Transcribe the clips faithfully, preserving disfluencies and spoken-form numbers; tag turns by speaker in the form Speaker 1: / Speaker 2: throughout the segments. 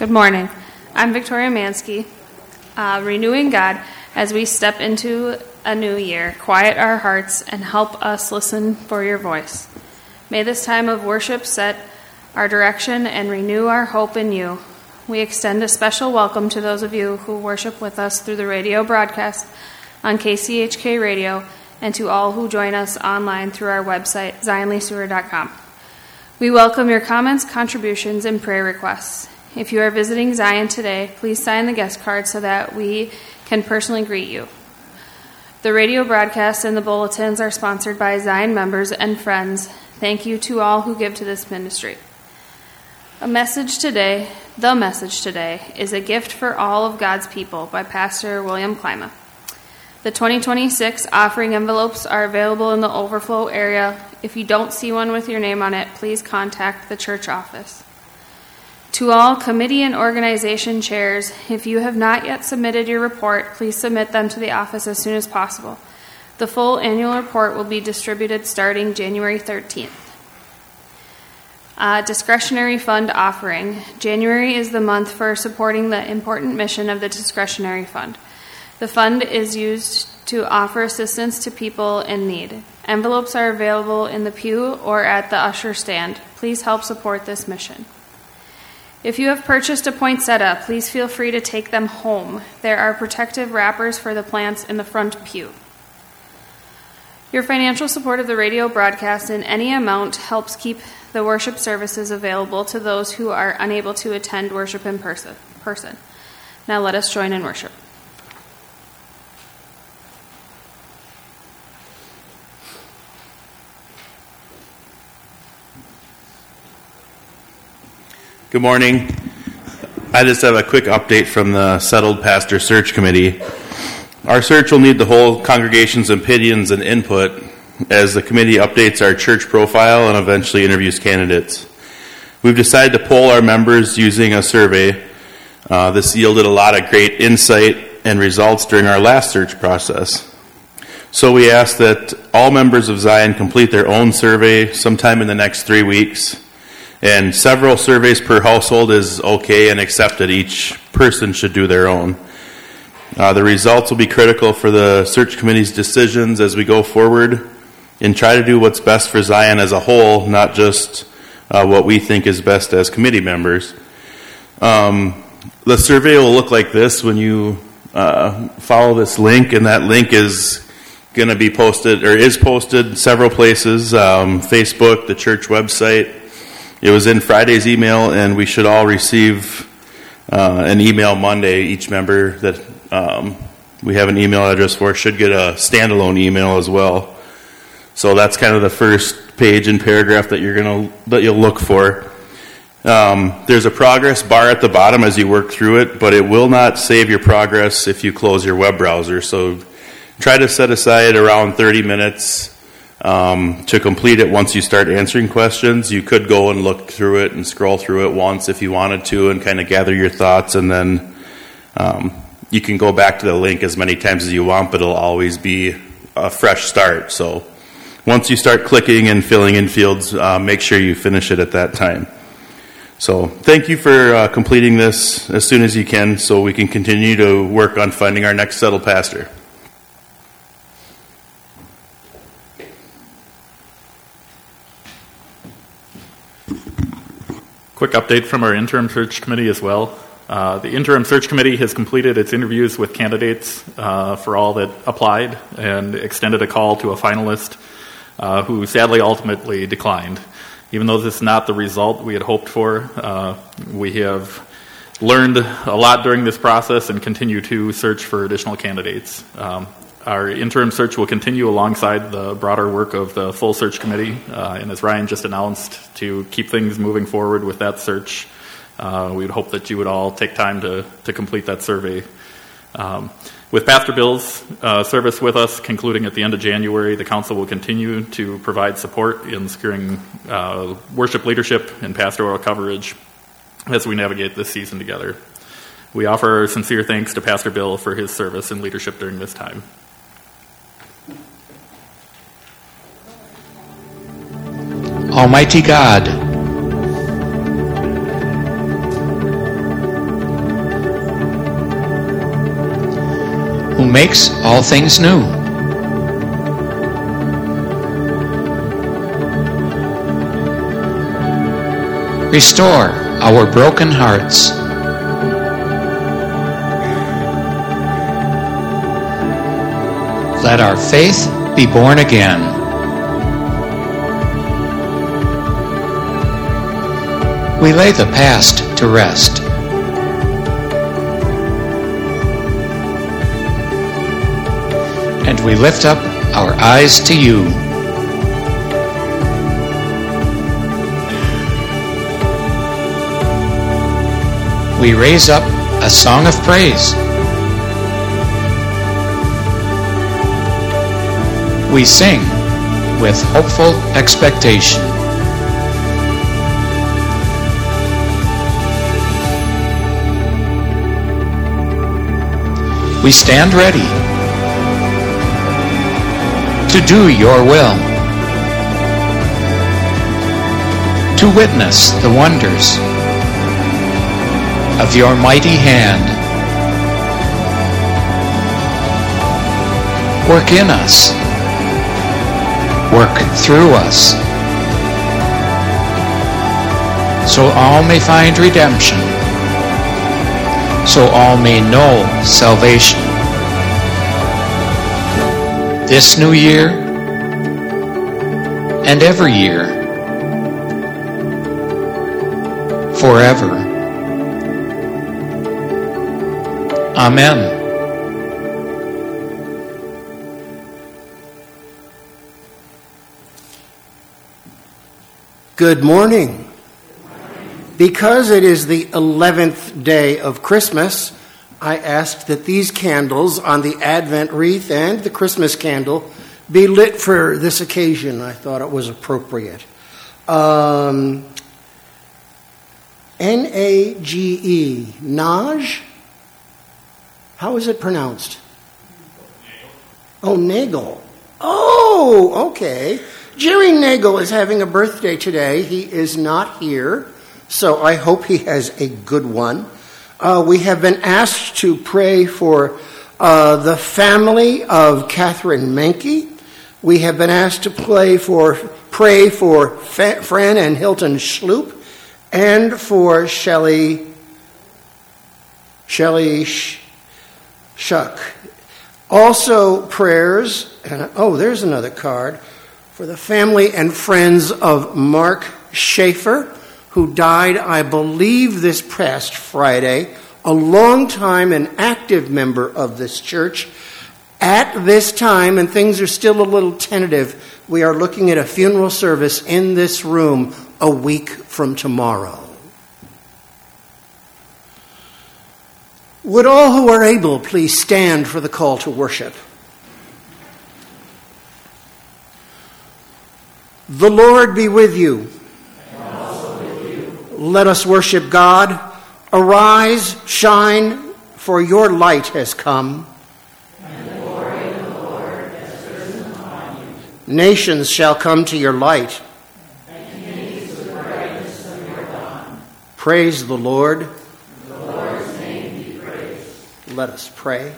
Speaker 1: Good morning. I'm Victoria Mansky. Uh, renewing God as we step into a new year, quiet our hearts and help us listen for your voice. May this time of worship set our direction and renew our hope in you. We extend a special welcome to those of you who worship with us through the radio broadcast on K C H K Radio and to all who join us online through our website, zion lee sewer dot com. We welcome your comments, contributions, and prayer requests. If you are visiting Zion today, please sign the guest card so that we can personally greet you. The radio broadcasts and the bulletins are sponsored by Zion members and friends. Thank you to all who give to this ministry. A message today, the message today, is a gift for all of God's people by Pastor William Klima. The twenty twenty-six offering envelopes are available in the overflow area. If you don't see one with your name on it, please contact the church office. To all committee and organization chairs, if you have not yet submitted your report, please submit them to the office as soon as possible. The full annual report will be distributed starting January thirteenth. Uh, discretionary fund offering. January is the month for supporting the important mission of the discretionary fund. The fund is used to offer assistance to people in need. Envelopes are available in the pew or at the usher stand. Please help support this mission. If you have purchased a poinsettia, please feel free to take them home. There are protective wrappers for the plants in the front pew. Your financial support of the radio broadcast in any amount helps keep the worship services available to those who are unable to attend worship in person. person. Now let us join in worship.
Speaker 2: Good morning. I just have a quick update from the Settled Pastor Search Committee. Our search will need the whole congregation's opinions and input as the committee updates our church profile and eventually interviews candidates. We've decided to poll our members using a survey. Uh, this yielded a lot of great insight and results during our last search process. So we ask that all members of Zion complete their own survey sometime in the next three weeks. And several surveys per household is okay and accepted. Each person should do their own. Uh, the results will be critical for the search committee's decisions as we go forward and try to do what's best for Zion as a whole, not just uh, what we think is best as committee members. Um, the survey will look like this when you uh, follow this link, and that link is going to be posted, or is posted several places, um, Facebook, the church website. It was in Friday's email, and we should all receive uh, an email Monday. Each member that um, we have an email address for should get a standalone email as well. So that's kind of the first page and paragraph that you're gonna that you'll look for. Um, there's a progress bar at the bottom as you work through it, but it will not save your progress if you close your web browser. So try to set aside around thirty minutes. Um, to complete it once you start answering questions. You could go and look through it and scroll through it once if you wanted to and kind of gather your thoughts, and then um, you can go back to the link as many times as you want, but it'll always be a fresh start. So once you start clicking and filling in fields, uh, make sure you finish it at that time. So thank you for uh, completing this as soon as you can so we can continue to work on finding our next settled pastor.
Speaker 3: Quick update from our interim search committee as well. Uh, the interim search committee has completed its interviews with candidates uh, for all that applied and extended a call to a finalist uh, who sadly ultimately declined. Even though this is not the result we had hoped for, uh, we have learned a lot during this process and continue to search for additional candidates. Um, Our interim search will continue alongside the broader work of the full search committee, uh, and as Ryan just announced, to keep things moving forward with that search, uh, we would hope that you would all take time to, to complete that survey. Um, with Pastor Bill's uh, service with us concluding at the end of January, the council will continue to provide support in securing uh, worship leadership and pastoral coverage as we navigate this season together. We offer our sincere thanks to Pastor Bill for his service and leadership during this time.
Speaker 4: Almighty God, who makes all things new. Restore our broken hearts. Let our faith be born again. We lay the past to rest. And we lift up our eyes to you. We raise up a song of praise. We sing with hopeful expectation. We stand ready to do your will, to witness the wonders of your mighty hand. Work in us. Work through us. So all may find redemption. So all may know salvation. This new year and every year. Forever. Amen.
Speaker 5: Good morning. Because it is the eleventh day of Christmas, I asked that these candles on the Advent wreath and the Christmas candle be lit for this occasion. I thought it was appropriate. Um, N A G E, Nage? How is it pronounced? Oh, Nagel. Oh, okay. Jerry Nagel is having a birthday today. He is not here, so I hope he has a good one. Uh, we have been asked to pray for uh, the family of Catherine Menke. We have been asked to pray for pray for Fa- Fran and Hilton Schloop, and for Shelley Shelley Sh- Shuck. Also prayers, and oh, there's another card, for the family and friends of Mark Schaefer, who died, I believe, this past Friday, a long time and active member of this church. At this time, and things are still a little tentative, we are looking at a funeral service in this room a week from tomorrow. Would all who are able please stand for the call to worship? The Lord be with you.
Speaker 6: And also with you.
Speaker 5: Let us worship God. Arise, shine, for your light has come.
Speaker 6: And the glory of the Lord has risen upon you.
Speaker 5: Nations shall come to your light.
Speaker 6: And kings to the brightness of your dawn.
Speaker 5: Praise the Lord.
Speaker 6: The Lord's name be praised.
Speaker 5: Let us pray.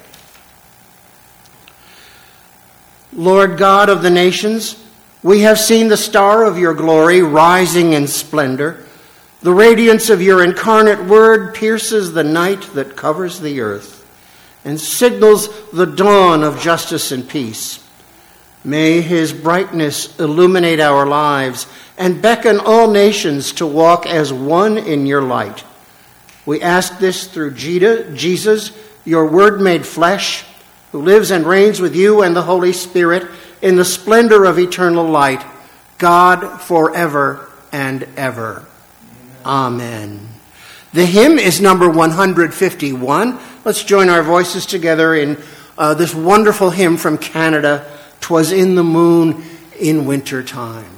Speaker 5: Lord God of the nations, we have seen the star of your glory rising in splendor. The radiance of your incarnate word pierces the night that covers the earth and signals the dawn of justice and peace. May his brightness illuminate our lives and beckon all nations to walk as one in your light. We ask this through Jesus, your word made flesh, who lives and reigns with you and the Holy Spirit in the splendor of eternal light, God forever and ever. Amen. The hymn is number one hundred fifty-one. Let's join our voices together in uh, this wonderful hymn from Canada, "'Twas in the Moon in Winter Time."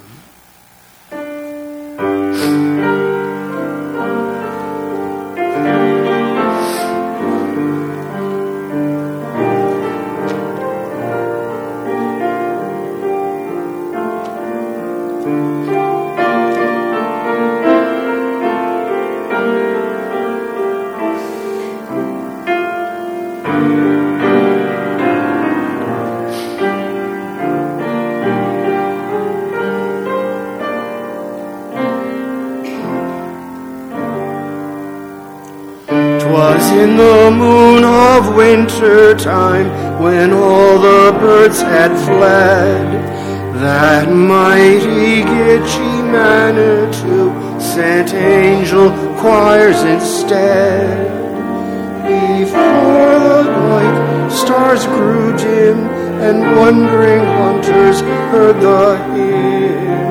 Speaker 5: in the moon of winter time, when all the birds had fled, that mighty Gitche Manitou sent angel choirs instead. Before the night stars grew dim, and wondering hunters heard the hymn,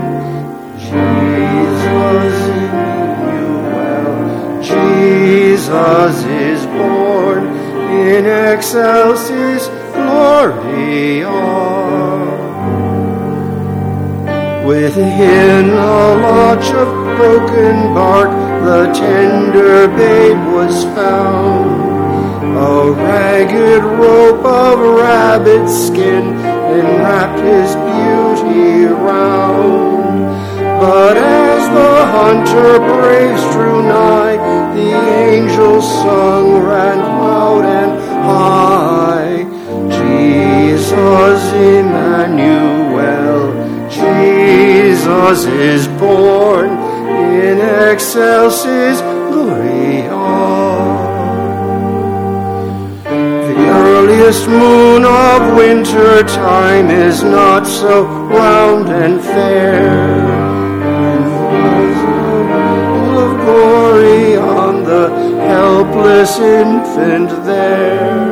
Speaker 5: Jesus Emmanuel, Jesus is born, in excelsis Gloria. Within a lodge of broken bark, the tender babe was found. A ragged rope of rabbit skin enwrapped his beauty round. But as the hunter braves drew nigh, the angels sung ran loud and high. Jesus Emmanuel, Jesus is born, in excelsis Gloria. The earliest moon of winter time is not so round and fair. Of glory on the helpless infant there.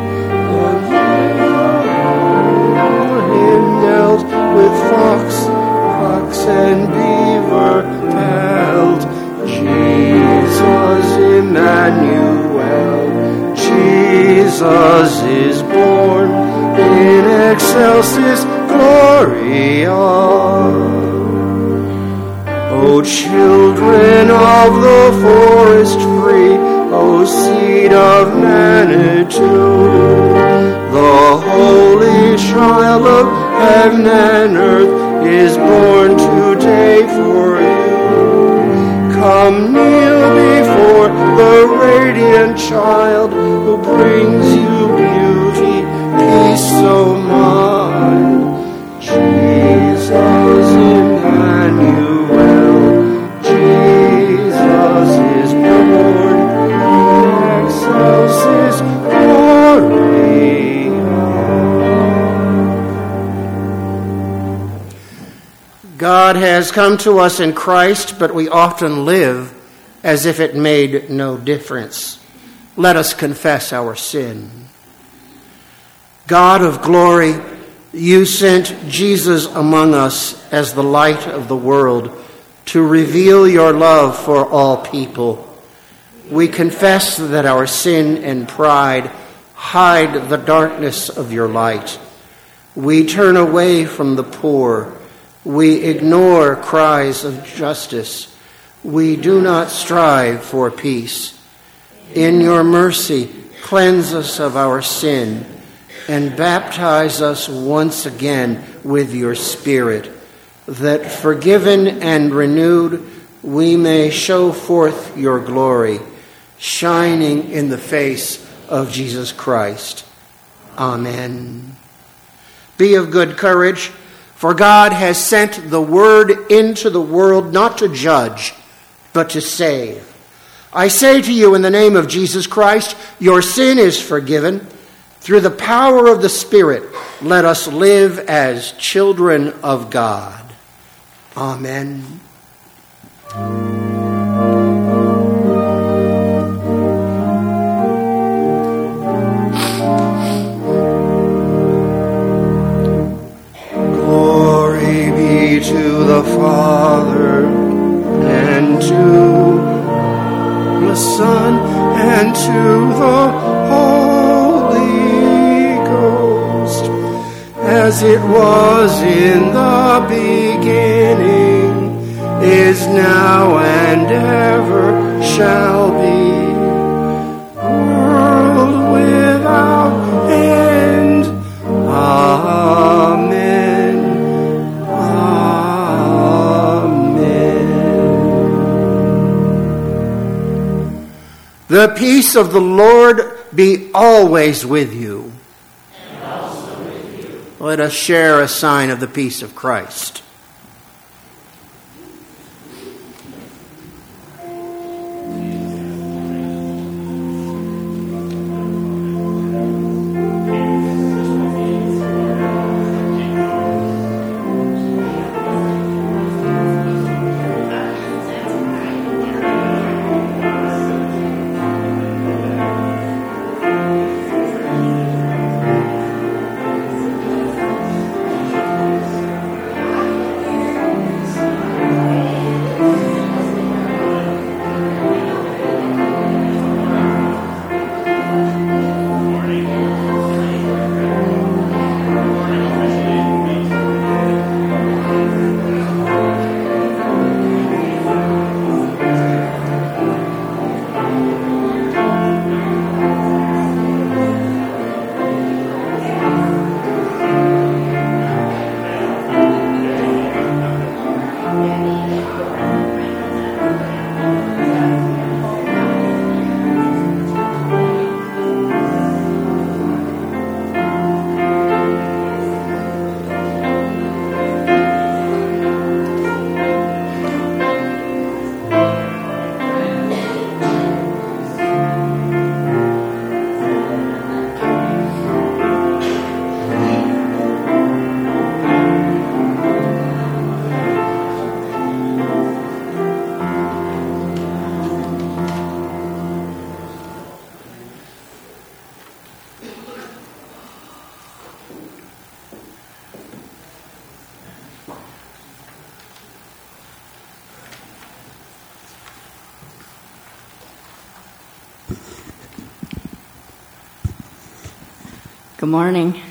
Speaker 5: Him knelt with fox, fox and beaver pelt. Jesus Emmanuel, Jesus is born, in excelsis Gloria. O children of the forest free, O seed of Manitou, the holy child of heaven and earth is born today for you. Come kneel before the radiant child who brings you beauty, peace so mild. Jesus Emmanuel, Jesus is born, in excelsis Gloria. God has come to us in Christ, but we often live as if it made no difference. Let us confess our sin. God of glory, you sent Jesus among us as the light of the world to reveal your love for all people. We confess that our sin and pride hide the darkness of your light. We turn away from the poor. We ignore cries of justice. We do not strive for peace. In your mercy, cleanse us of our sin and baptize us once again with your Spirit, that forgiven and renewed, we may show forth your glory, shining in the face of Jesus Christ. Amen. Be of good courage, for God has sent the word into the world not to judge, but to save. I say to you in the name of Jesus Christ, your sin is forgiven. Through the power of the Spirit, let us live as children of God. Amen. Glory be to the Father, and to the Son, and to the Holy Ghost, as it was in the beginning, is now, and ever shall be, world without end. Amen. Amen. The peace of the Lord be always with you.
Speaker 6: And also with you.
Speaker 5: Let us share a sign of the peace of Christ.
Speaker 7: Good morning.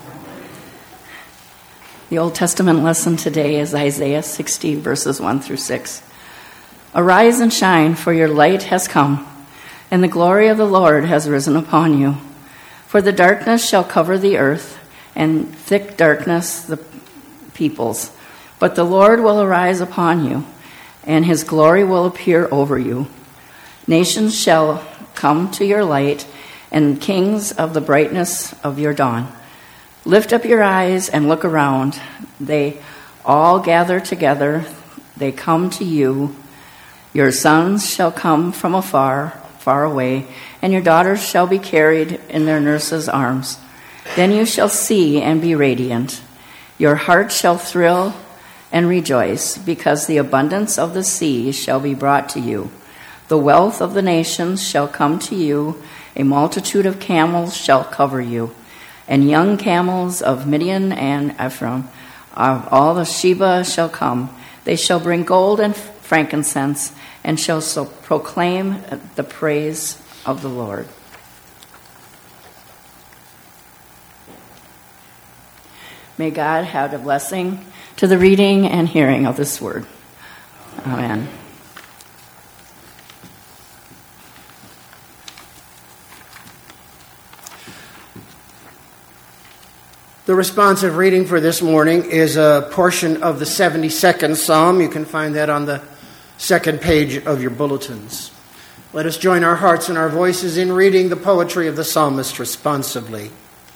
Speaker 7: The Old Testament lesson today is Isaiah sixty, verses one through six. Arise and shine, for your light has come, and the glory of the Lord has risen upon you. For the darkness shall cover the earth, and thick darkness the peoples. But the Lord will arise upon you, and his glory will appear over you. Nations shall come to your light, and kings of the brightness of your dawn. Lift up your eyes and look around. They all gather together. They come to you. Your sons shall come from afar, far away, and your daughters shall be carried in their nurses' arms. Then you shall see and be radiant. Your heart shall thrill and rejoice, because the abundance of the sea shall be brought to you. The wealth of the nations shall come to you. A multitude of camels shall cover you, and young camels of Midian and Ephraim, of all the Sheba shall come. They shall bring gold and frankincense, and shall so proclaim the praise of the Lord. May God have a blessing to the reading and hearing of this word. Amen.
Speaker 5: The responsive reading for this morning is a portion of the seventy-second Psalm. You can find that on the second page of your bulletins. Let us join our hearts and our voices in reading the poetry of the psalmist responsively.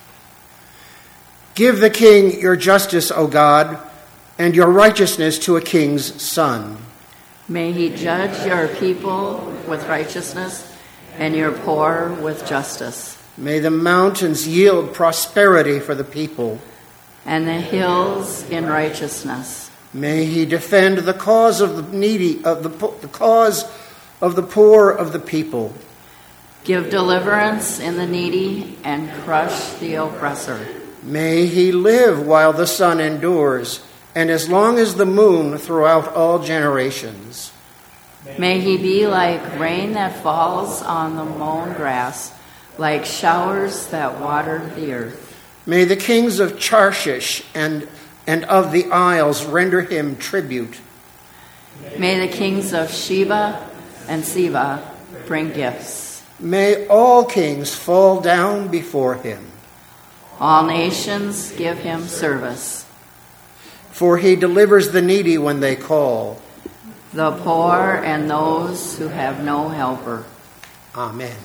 Speaker 5: Give the king your justice, O God, and your righteousness to a king's son.
Speaker 7: May he judge your people with righteousness and your poor with justice.
Speaker 5: May the mountains yield prosperity for the people,
Speaker 7: and the hills in righteousness.
Speaker 5: May he defend the cause of the needy, of the, the cause of the poor of the people.
Speaker 7: Give deliverance in the needy and crush the oppressor.
Speaker 5: May he live while the sun endures, and as long as the moon throughout all generations.
Speaker 7: May he be like rain that falls on the mown grass, like showers that water the earth.
Speaker 5: May the kings of Tarshish and, and of the isles render him tribute.
Speaker 7: May the kings of Sheba and Seba bring gifts.
Speaker 5: May all kings fall down before him.
Speaker 7: All nations give him service.
Speaker 5: For he delivers the needy when they call,
Speaker 7: the poor and those who have no helper.
Speaker 5: Amen.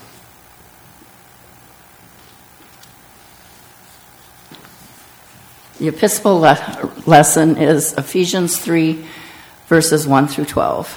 Speaker 7: The episcopal le- lesson is Ephesians three, verses one through twelve.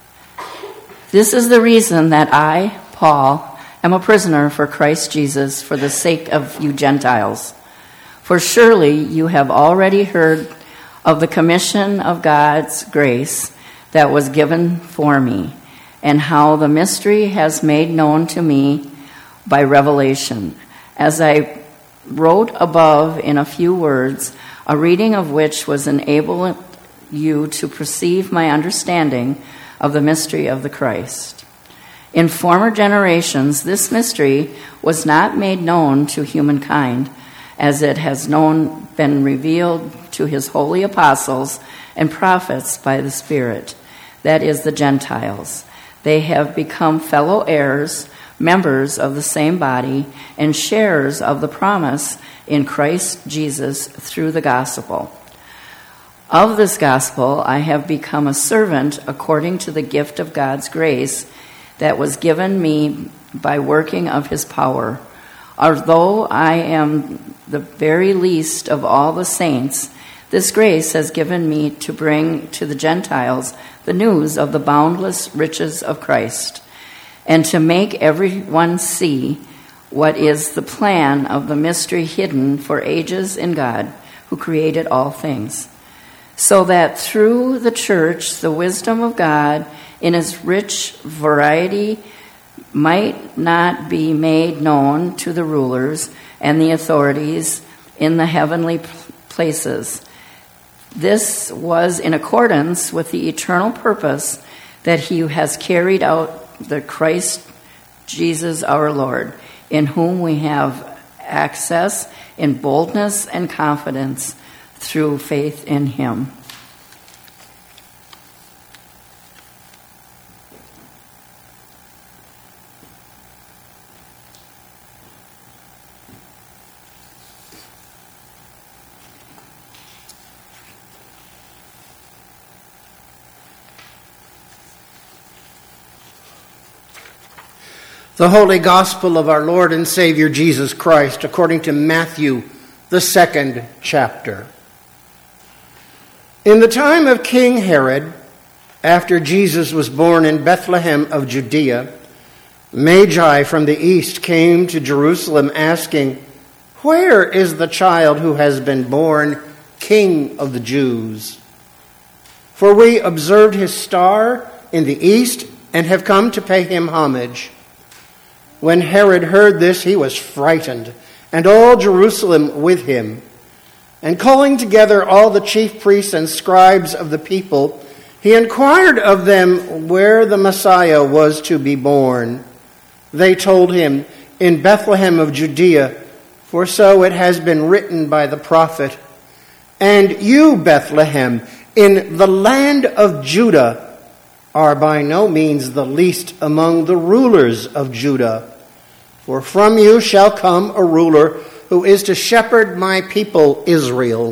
Speaker 7: This is the reason that I, Paul, am a prisoner for Christ Jesus for the sake of you Gentiles. For surely you have already heard of the commission of God's grace that was given for me, and how the mystery has made known to me by revelation, as I wrote above in a few words, a reading of which was enable you to perceive my understanding of the mystery of the Christ. In former generations, this mystery was not made known to humankind, as it has known been revealed to his holy apostles and prophets by the Spirit, that is, the Gentiles. They have become fellow heirs, members of the same body, and sharers of the promise in Christ Jesus through the gospel. Of this gospel I have become a servant according to the gift of God's grace that was given me by working of his power. Although I am the very least of all the saints, this grace has given me to bring to the Gentiles the news of the boundless riches of Christ, and to make everyone see what is the plan of the mystery hidden for ages in God, who created all things, so that through the church the wisdom of God in its rich variety might not be made known to the rulers and the authorities in the heavenly places. This was in accordance with the eternal purpose that he has carried out the Christ Jesus our Lord, in whom we have access in boldness and confidence through faith in him.
Speaker 5: The Holy Gospel of our Lord and Savior Jesus Christ, according to Matthew, the second chapter. In the time of King Herod, after Jesus was born in Bethlehem of Judea, Magi from the east came to Jerusalem asking, "Where is the child who has been born King of the Jews? For we observed his star in the east and have come to pay him homage." When Herod heard this, he was frightened, and all Jerusalem with him. And calling together all the chief priests and scribes of the people, he inquired of them where the Messiah was to be born. They told him, "In Bethlehem of Judea, for so it has been written by the prophet, 'And you, Bethlehem, in the land of Judah, are by no means the least among the rulers of Judah. For from you shall come a ruler who is to shepherd my people Israel.'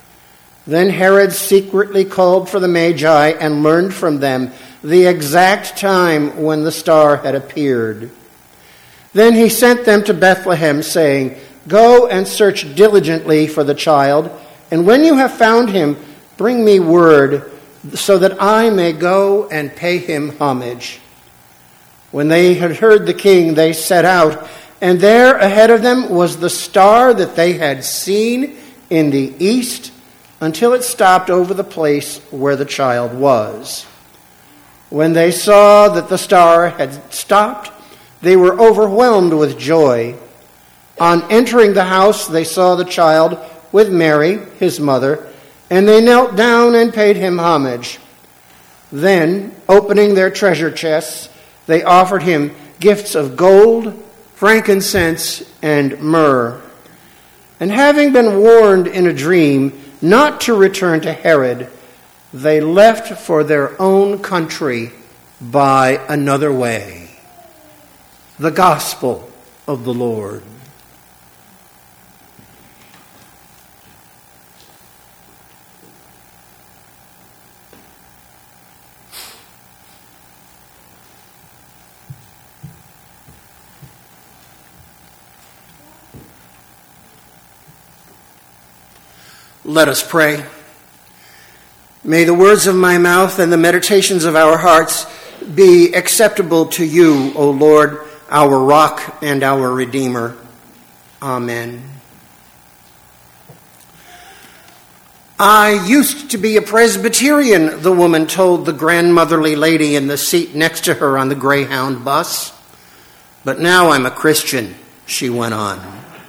Speaker 5: Then Herod secretly called for the Magi and learned from them the exact time when the star had appeared. Then he sent them to Bethlehem, saying, 'Go and search diligently for the child, and when you have found him, bring me word, so that I may go and pay him homage.' When they had heard the king, they set out, and there ahead of them was the star that they had seen in the east, until it stopped over the place where the child was. When they saw that the star had stopped, they were overwhelmed with joy. On entering the house, they saw the child with Mary, his mother, and they knelt down and paid him homage. Then, opening their treasure chests, they offered him gifts of gold, frankincense, and myrrh. And having been warned in a dream not to return to Herod, they left for their own country by another way." The Gospel of the Lord. Let us pray. May the words of my mouth and the meditations of our hearts be acceptable to you, O Lord, our rock and our Redeemer. Amen. "I used to be a Presbyterian," the woman told the grandmotherly lady in the seat next to her on the Greyhound bus. "But now I'm a Christian," she went on.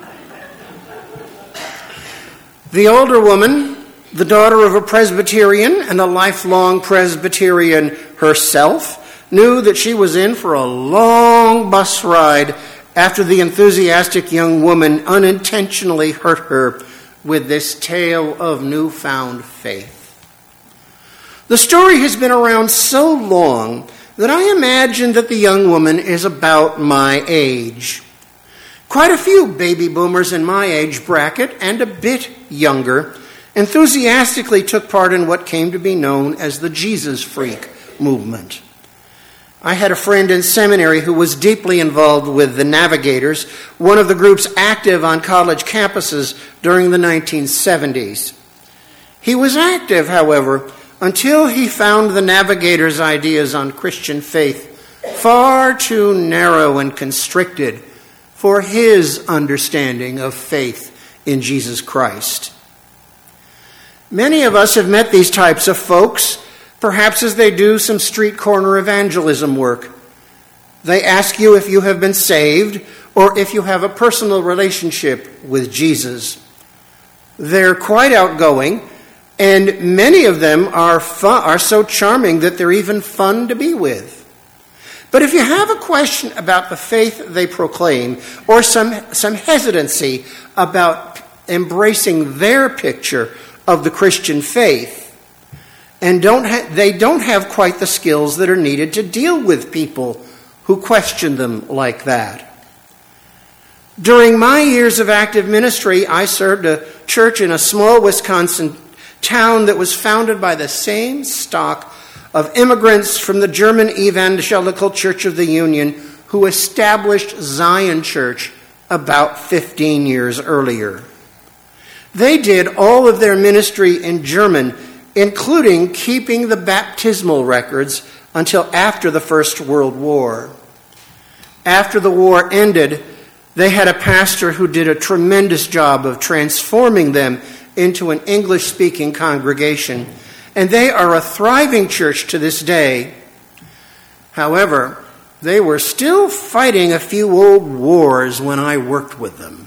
Speaker 5: The older woman, the daughter of a Presbyterian and a lifelong Presbyterian herself, knew that she was in for a long bus ride after the enthusiastic young woman unintentionally hurt her with this tale of newfound faith. The story has been around so long that I imagine that the young woman is about my age. Quite a few baby boomers in my age bracket, and a bit younger, enthusiastically took part in what came to be known as the Jesus Freak movement. I had a friend in seminary who was deeply involved with the Navigators, one of the groups active on college campuses during the nineteen seventies. He was active, however, until he found the Navigators' ideas on Christian faith far too narrow and constricted for his understanding of faith in Jesus Christ. Many of us have met these types of folks, perhaps as they do some street corner evangelism work. They ask you if you have been saved or if you have a personal relationship with Jesus. They're quite outgoing, and many of them are fun, are so charming that they're even fun to be with. But if you have a question about the faith they proclaim, or some, some hesitancy about embracing their picture of the Christian faith, and don't ha- they don't have quite the skills that are needed to deal with people who question them like that. During my years of active ministry, I served a church in a small Wisconsin town that was founded by the same stock of immigrants from the German Evangelical Church of the Union who established Zion Church about fifteen years earlier. They did all of their ministry in German, including keeping the baptismal records until after the First World War. After the war ended, they had a pastor who did a tremendous job of transforming them into an English-speaking congregation, and they are a thriving church to this day. However, they were still fighting a few old wars when I worked with them.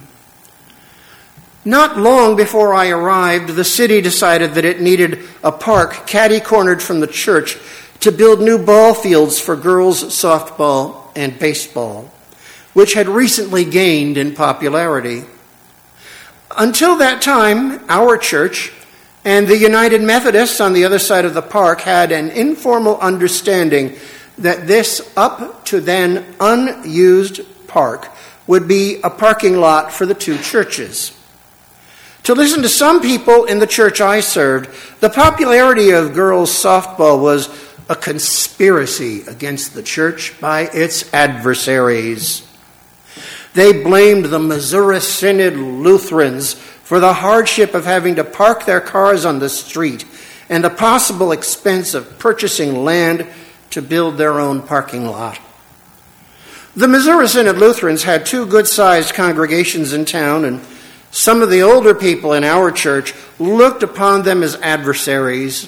Speaker 5: Not long before I arrived, the city decided that it needed a park catty-cornered from the church to build new ball fields for girls' softball and baseball, which had recently gained in popularity. Until that time, our church and the United Methodists on the other side of the park had an informal understanding that this up to then unused park would be a parking lot for the two churches. To listen to some people in the church I served, the popularity of girls' softball was a conspiracy against the church by its adversaries. They blamed the Missouri Synod Lutherans for the hardship of having to park their cars on the street and the possible expense of purchasing land to build their own parking lot. The Missouri Synod Lutherans had two good-sized congregations in town, and some of the older people in our church looked upon them as adversaries.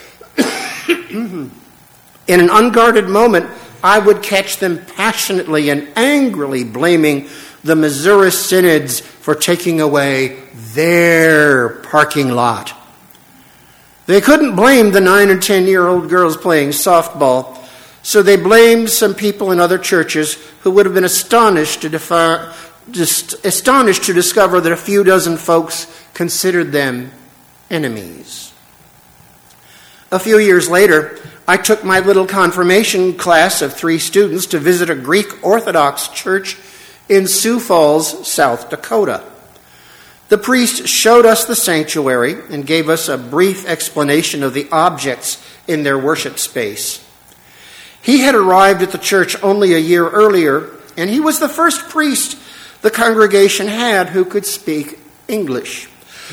Speaker 5: In an unguarded moment, I would catch them passionately and angrily blaming the Missouri Synods for taking away their parking lot. They couldn't blame the nine or ten-year-old girls playing softball, so they blamed some people in other churches who would have been astonished to, defi- just astonished to discover that a few dozen folks considered them enemies. A few years later, I took my little confirmation class of three students to visit a Greek Orthodox church in Sioux Falls, South Dakota. The priest showed us the sanctuary and gave us a brief explanation of the objects in their worship space. He had arrived at the church only a year earlier, and he was the first priest the congregation had who could speak English.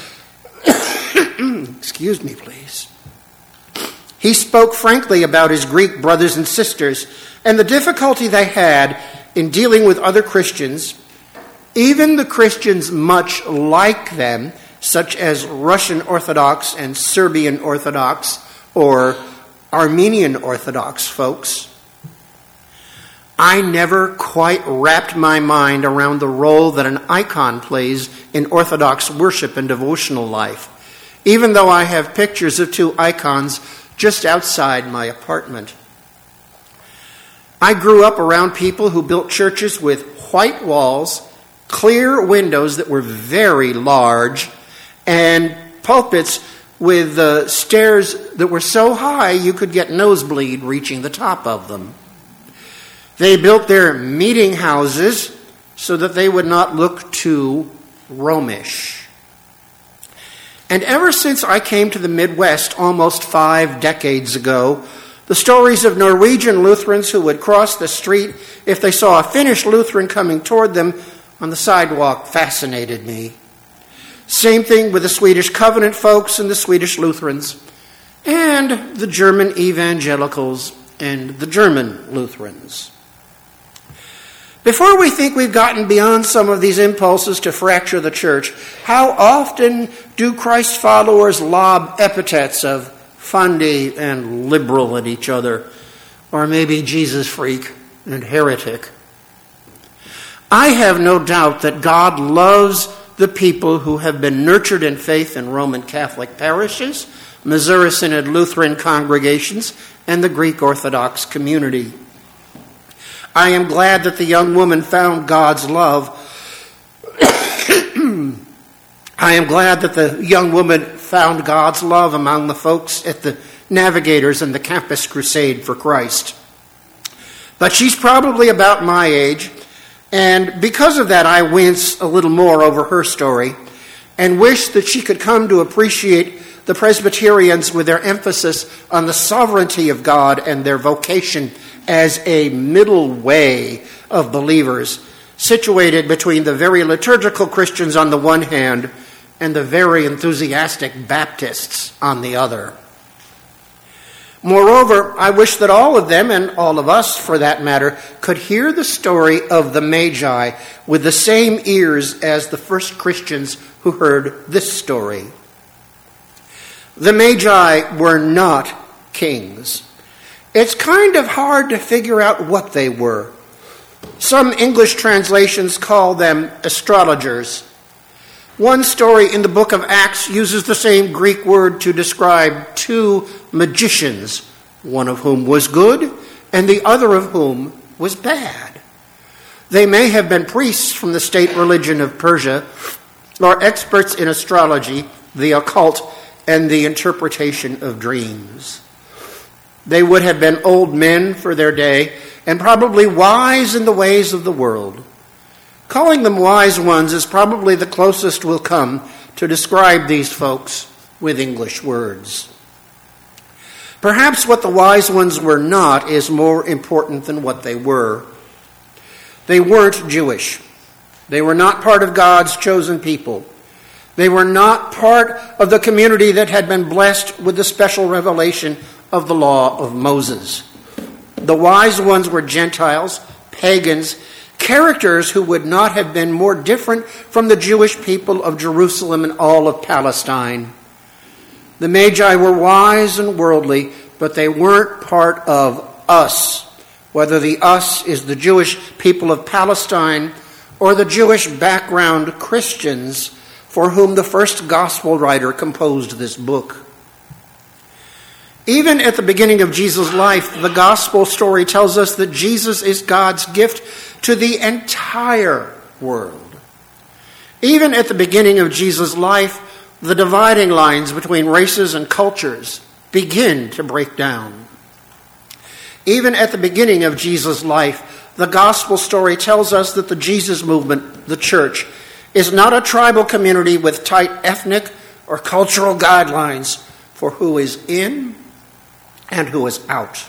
Speaker 5: Excuse me, please. He spoke frankly about his Greek brothers and sisters and the difficulty they had in dealing with other Christians, even the Christians much like them, such as Russian Orthodox and Serbian Orthodox or Armenian Orthodox folks. I never quite wrapped my mind around the role that an icon plays in Orthodox worship and devotional life, even though I have pictures of two icons just outside my apartment. I grew up around people who built churches with white walls, clear windows that were very large, and pulpits with uh, stairs that were so high you could get nosebleed reaching the top of them. They built their meeting houses so that they would not look too Romish. And ever since I came to the Midwest almost five decades ago, the stories of Norwegian Lutherans who would cross the street if they saw a Finnish Lutheran coming toward them on the sidewalk fascinated me. Same thing with the Swedish Covenant folks and the Swedish Lutherans, and the German Evangelicals and the German Lutherans. Before we think we've gotten beyond some of these impulses to fracture the church, how often do Christ followers lob epithets of fundy and liberal at each other, or maybe Jesus freak and heretic? I have no doubt that God loves the people who have been nurtured in faith in Roman Catholic parishes, Missouri Synod Lutheran congregations, and the Greek Orthodox community. I am glad that the young woman found God's love. I am glad that the young woman found God's love among the folks at the Navigators and the Campus Crusade for Christ. But she's probably about my age, and because of that I wince a little more over her story and wish that she could come to appreciate the Presbyterians with their emphasis on the sovereignty of God and their vocation as a middle way of believers, situated between the very liturgical Christians on the one hand and the very enthusiastic Baptists on the other. Moreover, I wish that all of them, and all of us for that matter, could hear the story of the Magi with the same ears as the first Christians who heard this story. The Magi were not kings. It's kind of hard to figure out what they were. Some English translations call them astrologers. One story in the book of Acts uses the same Greek word to describe two magicians, one of whom was good and the other of whom was bad. They may have been priests from the state religion of Persia or experts in astrology, the occult, and the interpretation of dreams. They would have been old men for their day and probably wise in the ways of the world. Calling them wise ones is probably the closest we'll come to describe these folks with English words. Perhaps what the wise ones were not is more important than what they were. They weren't Jewish. They were not part of God's chosen people. They were not part of the community that had been blessed with the special revelation of the law of Moses. The wise ones were Gentiles, pagans, characters who would not have been more different from the Jewish people of Jerusalem and all of Palestine. The Magi were wise and worldly, but they weren't part of us, whether the us is the Jewish people of Palestine or the Jewish background Christians for whom the first gospel writer composed this book. Even at the beginning of Jesus' life, the gospel story tells us that Jesus is God's gift to the entire world. Even at the beginning of Jesus' life, the dividing lines between races and cultures begin to break down. Even at the beginning of Jesus' life, the gospel story tells us that the Jesus movement, the church, is not a tribal community with tight ethnic or cultural guidelines for who is in and who is out.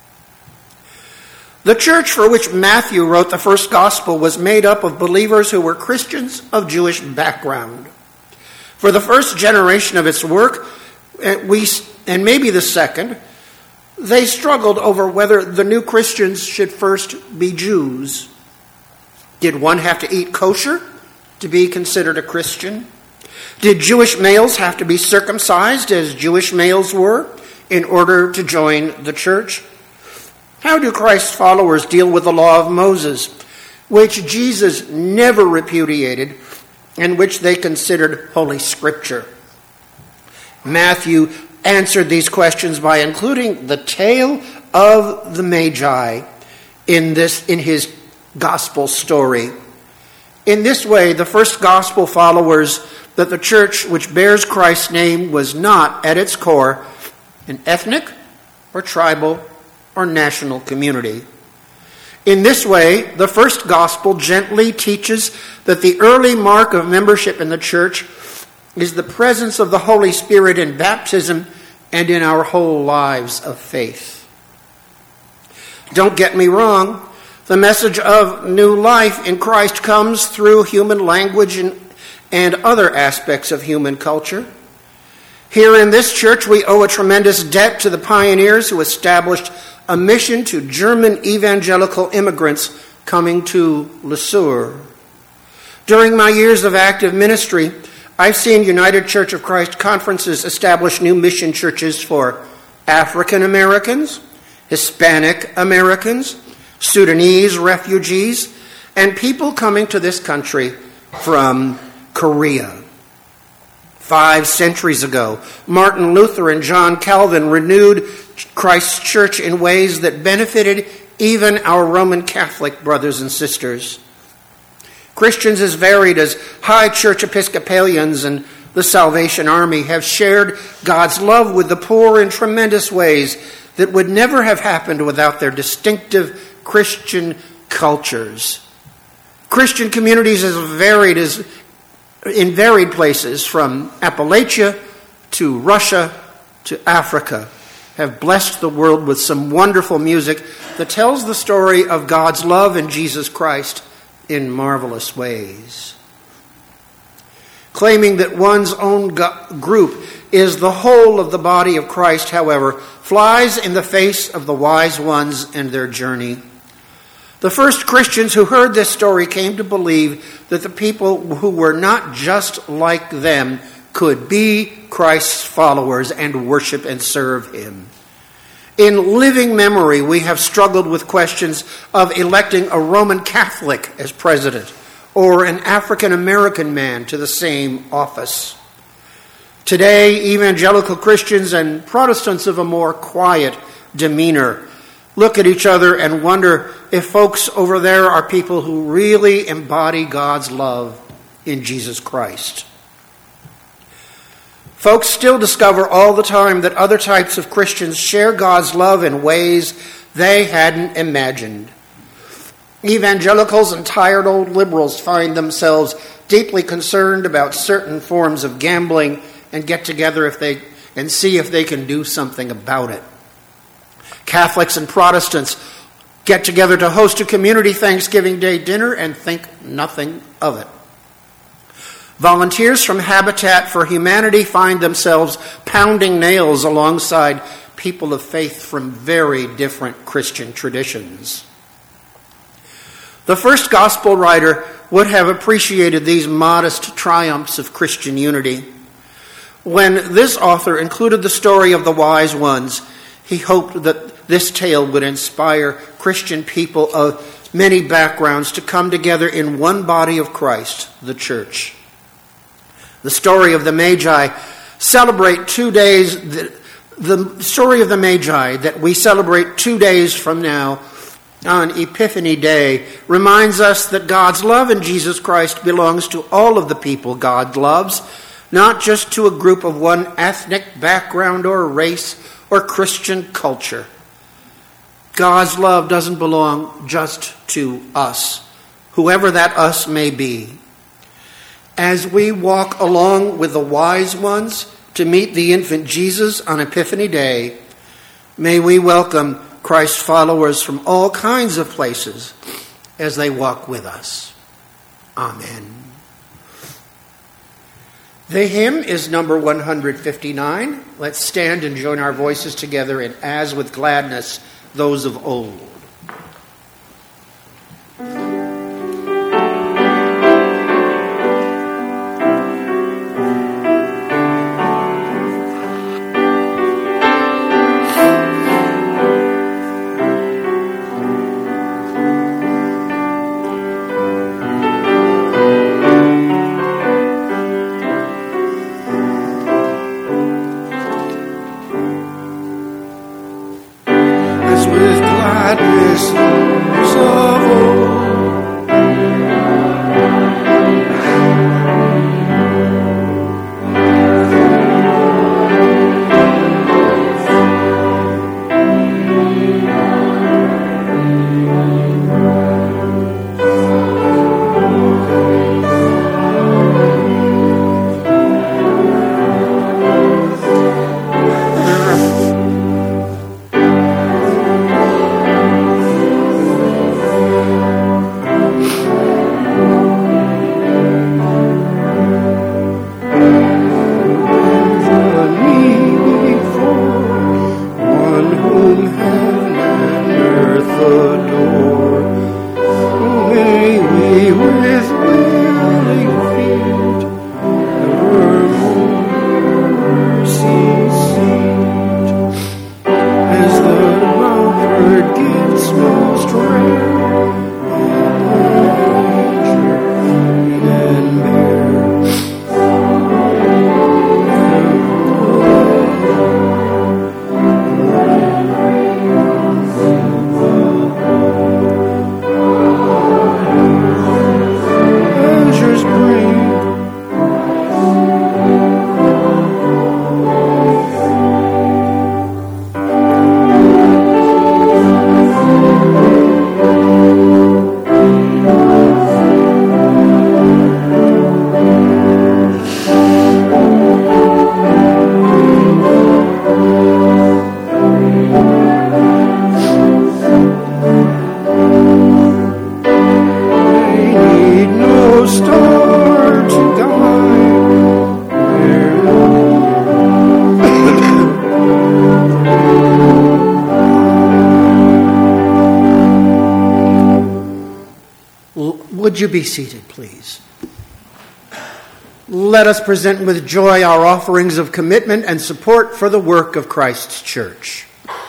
Speaker 5: The church for which Matthew wrote the first gospel was made up of believers who were Christians of Jewish background. For the first generation of its work, we, and maybe the second, they struggled over whether the new Christians should first be Jews. Did one have to eat kosher to be considered a Christian? Did Jewish males have to be circumcised as Jewish males were in order to join the church? How do Christ's followers deal with the law of Moses, which Jesus never repudiated and which they considered Holy Scripture? Matthew answered these questions by including the tale of the Magi in this in his gospel story. In this way, the first gospel followers that the church which bears Christ's name was not, at its core, an ethnic or tribal or national community. In this way, the first gospel gently teaches that the early mark of membership in the church is the presence of the Holy Spirit in baptism and in our whole lives of faith. Don't get me wrong, the message of new life in Christ comes through human language and, and other aspects of human culture. Here in this church, we owe a tremendous debt to the pioneers who established a mission to German evangelical immigrants coming to Le Sueur. During my years of active ministry, I've seen United Church of Christ conferences establish new mission churches for African Americans, Hispanic Americans, Sudanese refugees, and people coming to this country from Korea. Five centuries ago, Martin Luther and John Calvin renewed Christ's church in ways that benefited even our Roman Catholic brothers and sisters. Christians as varied as High Church Episcopalians and the Salvation Army have shared God's love with the poor in tremendous ways that would never have happened without their distinctive Christian cultures. Christian communities as varied as in varied places from Appalachia to Russia to Africa have blessed the world with some wonderful music that tells the story of God's love in Jesus Christ in marvelous ways. Claiming that one's own go- group is the whole of the body of Christ, however, flies in the face of the wise ones and their journey. The first Christians who heard this story came to believe that the people who were not just like them could be Christ's followers and worship and serve him. In living memory, we have struggled with questions of electing a Roman Catholic as president or an African American man to the same office. Today, evangelical Christians and Protestants of a more quiet demeanor look at each other and wonder if folks over there are people who really embody God's love in Jesus Christ. Folks still discover all the time that other types of Christians share God's love in ways they hadn't imagined. Evangelicals and tired old liberals find themselves deeply concerned about certain forms of gambling and get together if they and see if they can do something about it. Catholics and Protestants get together to host a community Thanksgiving Day dinner and think nothing of it. Volunteers from Habitat for Humanity find themselves pounding nails alongside people of faith from very different Christian traditions. The first gospel writer would have appreciated these modest triumphs of Christian unity. When this author included the story of the wise ones, he hoped that this tale would inspire Christian people of many backgrounds to come together in one body of Christ, the church. The story of the Magi celebrate two days, the, the story of the Magi that we celebrate two days from now on Epiphany Day reminds us that God's love in Jesus Christ belongs to all of the people God loves, not just to a group of one ethnic background or race or Christian culture. God's love doesn't belong just to us, whoever that us may be. As we walk along with the wise ones to meet the infant Jesus on Epiphany Day, may we welcome Christ's followers from all kinds of places as they walk with us. Amen. The hymn is number one fifty-nine. Let's stand and join our voices together in As with Gladness, Those of Old. With gladness Would you be seated, please? Let us present with joy our offerings of commitment and support for the work of Christ's church.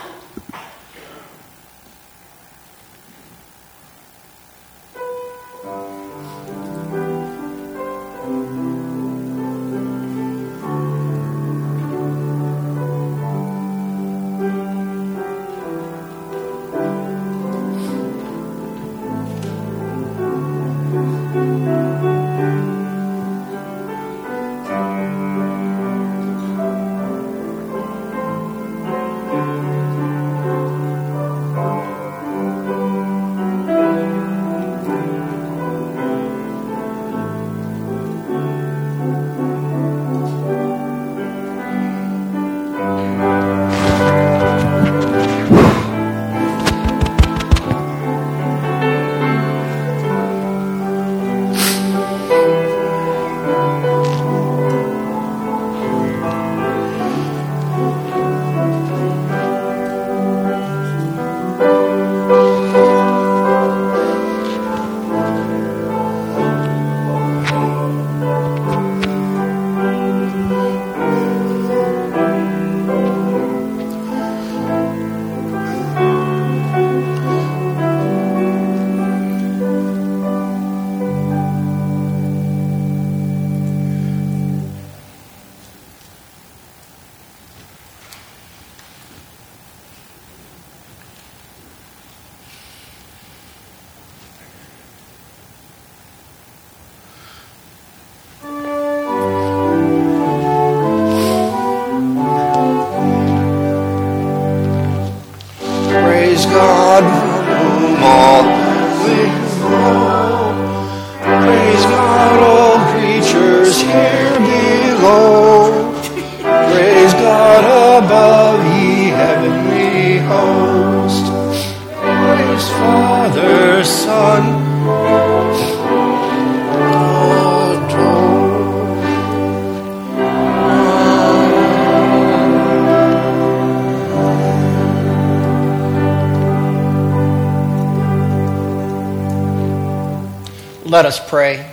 Speaker 5: Let us pray.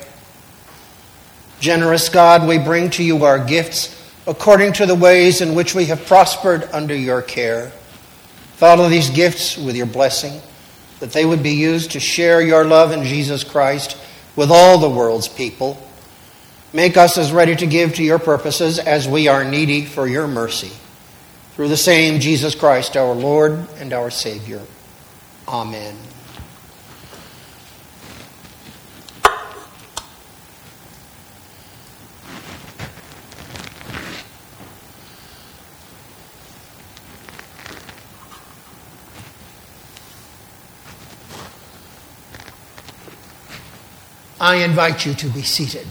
Speaker 5: Generous God, we bring to you our gifts according to the ways in which we have prospered under your care. Follow these gifts with your blessing, that they would be used to share your love in Jesus Christ with all the world's people. Make us as ready to give to your purposes as we are needy for your mercy. Through the same Jesus Christ, our Lord and our Savior. Amen. I invite you to be seated.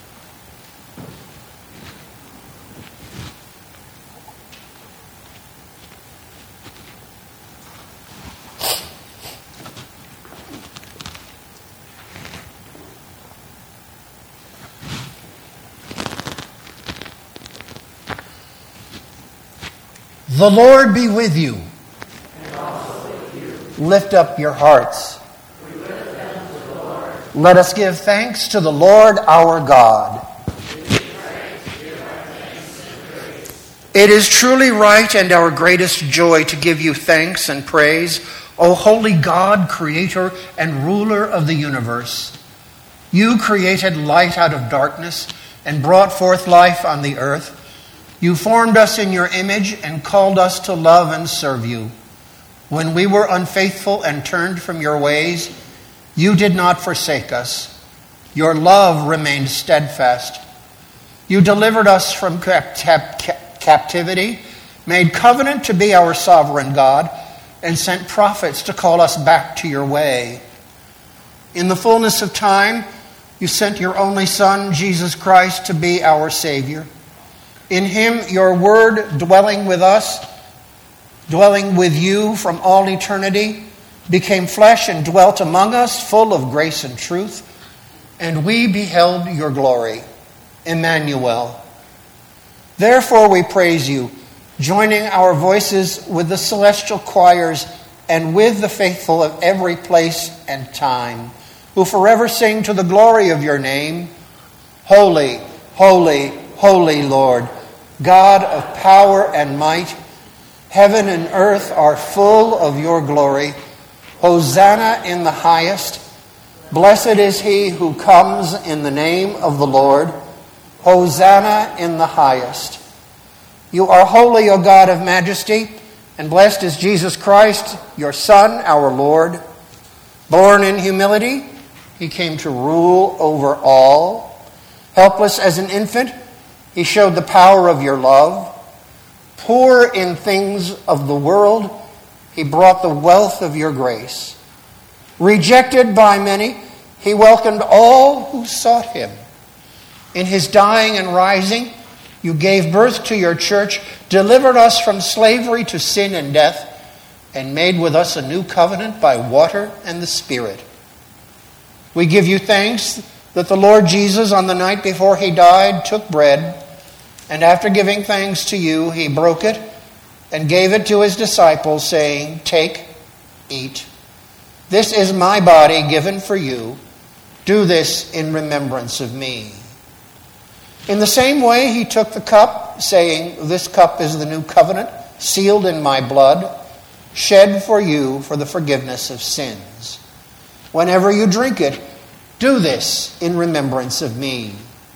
Speaker 5: The Lord be with you.
Speaker 6: And also with you.
Speaker 5: Lift up your hearts. Let us give thanks to the Lord our God. It is truly right and our greatest joy to give you thanks and praise, O holy God, creator and ruler of the universe. You created light out of darkness and brought forth life on the earth. You formed us in your image and called us to love and serve you. When we were unfaithful and turned from your ways, you did not forsake us. Your love remained steadfast. You delivered us from cap- cap- captivity, made covenant to be our sovereign God, and sent prophets to call us back to your way. In the fullness of time, you sent your only Son, Jesus Christ, to be our Savior. In him, your word dwelling with us, dwelling with you from all eternity, became flesh and dwelt among us, full of grace and truth, and we beheld your glory. Emmanuel. Therefore we praise you, joining our voices with the celestial choirs and with the faithful of every place and time. who forever sing to the glory of your name. Holy, holy, holy Lord, God of power and might, heaven and earth are full of your glory. Hosanna in the highest. Blessed is he who comes in the name of the Lord. Hosanna in the highest. You are holy, O God of majesty, and blessed is Jesus Christ, your Son, our Lord. Born in humility, he came to rule over all. Helpless as an infant, he showed the power of your love. Poor in things of the world, he brought the wealth of your grace. Rejected by many, he welcomed all who sought him. In his dying and rising, you gave birth to your church, delivered us from slavery to sin and death, and made with us a new covenant by water and the Spirit. We give you thanks that the Lord Jesus, on the night before he died, took bread, and after giving thanks to you, he broke it and gave it to his disciples, saying, "Take, eat. This is my body given for you. Do this in remembrance of me." In the same way, he took the cup, saying, "This cup is the new covenant, sealed in my blood, shed for you for the forgiveness of sins. Whenever you drink it, do this in remembrance of me."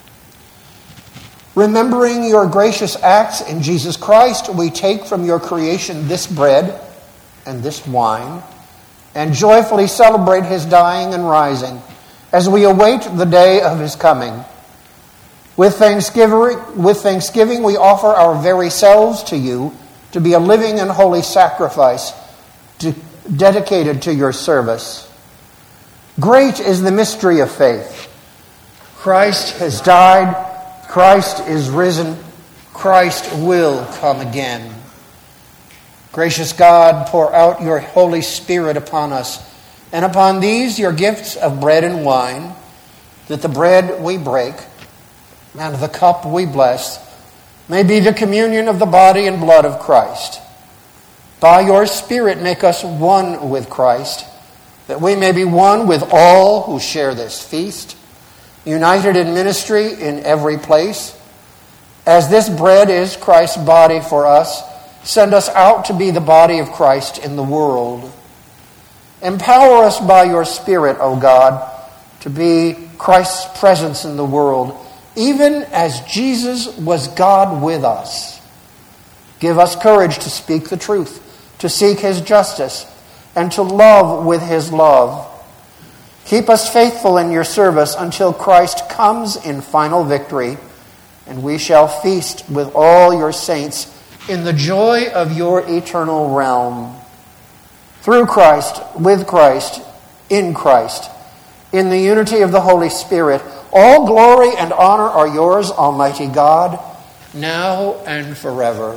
Speaker 5: Remembering your gracious acts in Jesus Christ, we take from your creation this bread and this wine, and joyfully celebrate his dying and rising as we await the day of his coming. With thanksgiving, with thanksgiving, we offer our very selves to you to be a living and holy sacrifice to, dedicated to your service. Great is the mystery of faith. Christ has died. Christ is risen. Christ will come again. Gracious God, pour out your Holy Spirit upon us, and upon these your gifts of bread and wine, that the bread we break and the cup we bless may be the communion of the body and blood of Christ. By your Spirit make us one with Christ, that we may be one with all who share this feast, united in ministry in every place. As this bread is Christ's body for us, send us out to be the body of Christ in the world. Empower us by your Spirit, O God, to be Christ's presence in the world, even as Jesus was God with us. Give us courage to speak the truth, to seek his justice, and to love with his love. Keep us faithful in your service until Christ comes in final victory, and we shall feast with all your saints in the joy of your eternal realm. Through Christ, with Christ, in Christ, in the unity of the Holy Spirit, all glory and honor are yours, Almighty God, now and forever.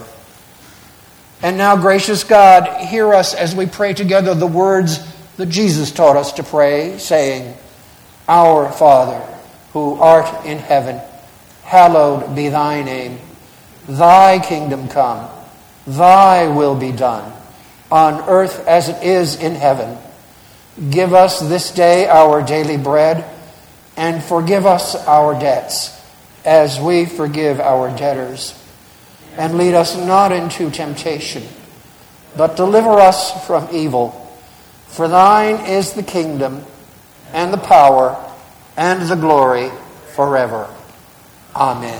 Speaker 5: And now, gracious God, hear us as we pray together the words that Jesus taught us to pray, saying, "Our Father, who art in heaven, hallowed be thy name. Thy kingdom come, thy will be done, on earth as it is in heaven. Give us this day our daily bread, and forgive us our debts, as we forgive our debtors. And lead us not into temptation, but deliver us from evil. For thine is the kingdom, and the power, and the glory forever. Amen."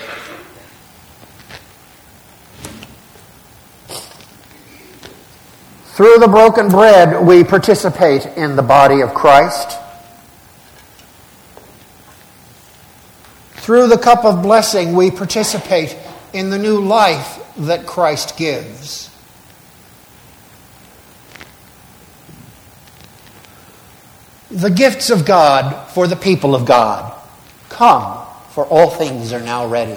Speaker 5: Through the broken bread, we participate in the body of Christ. Through the cup of blessing, we participate in the new life that Christ gives. The gifts of God for the people of God. Come, for all things are now ready.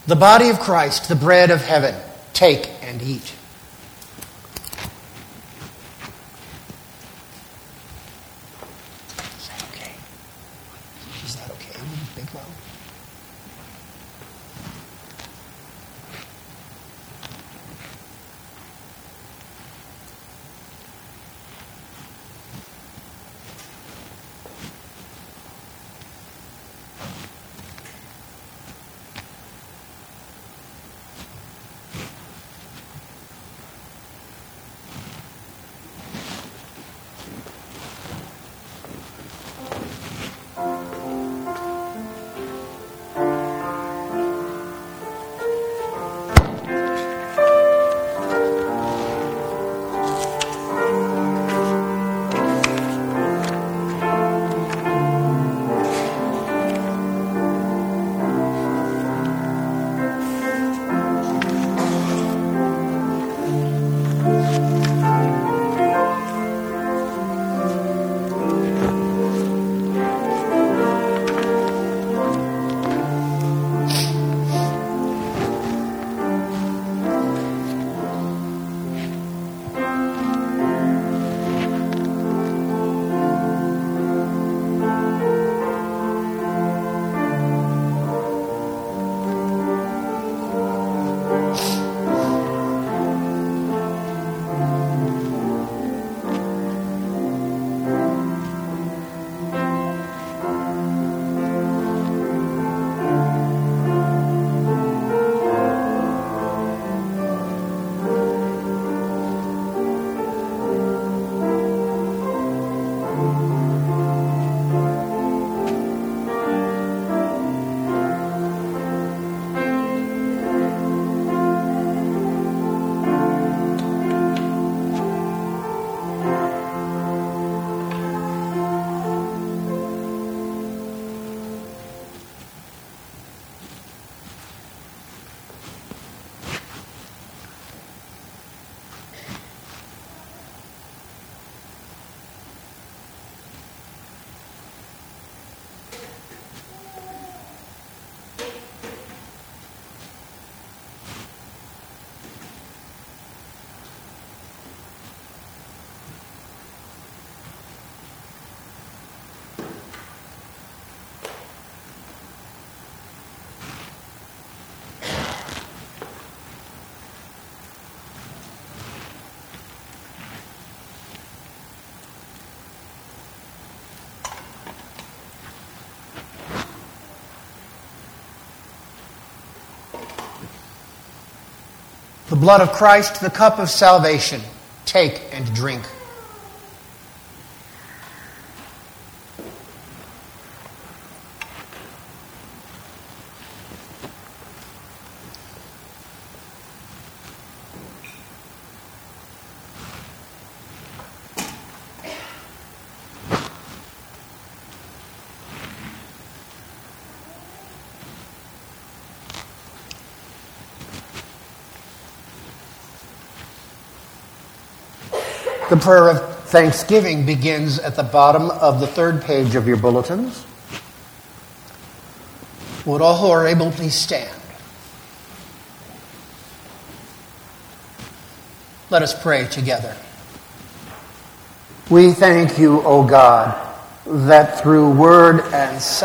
Speaker 5: The body of Christ, the bread of heaven. Take and eat. Is that okay? Is that okay? Big mouth. The blood of Christ, the cup of salvation. Take and drink. The prayer of thanksgiving begins at the bottom of the third page of your bulletins. Would all who are able please stand? Let us pray together. We thank you, O God, that through word and